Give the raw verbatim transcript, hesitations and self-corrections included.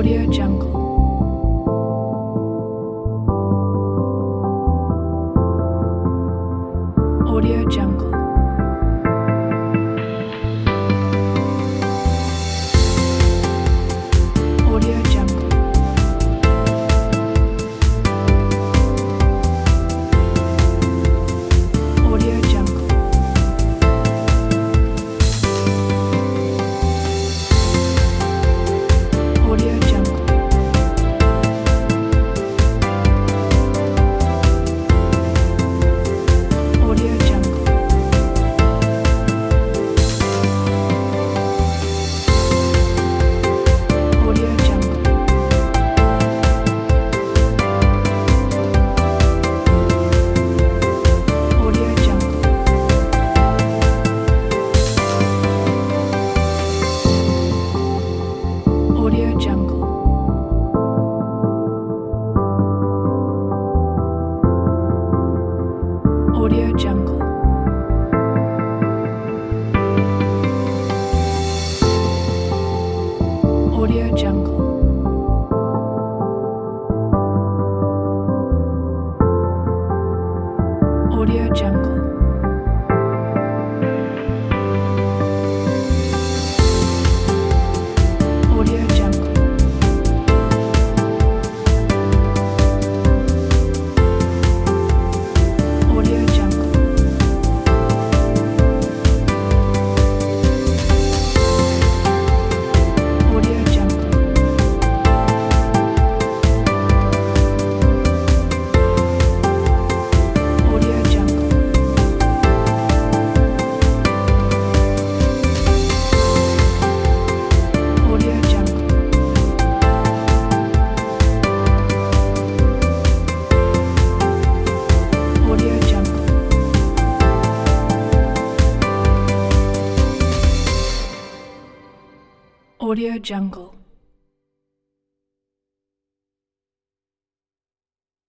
Audio Jungle. Audio Jungle. Audio Jungle. Audio Jungle. Audio Jungle. Audio Jungle. Audio Jungle. Audio Jungle. Audio Jungle. Audio Jungle. Audio Jungle. Audio Jungle. Audio Jungle. Audio Jungle. Audio Jungle. Audio Jungle. Audio Jungle. Audio Jungle. Audio Jungle.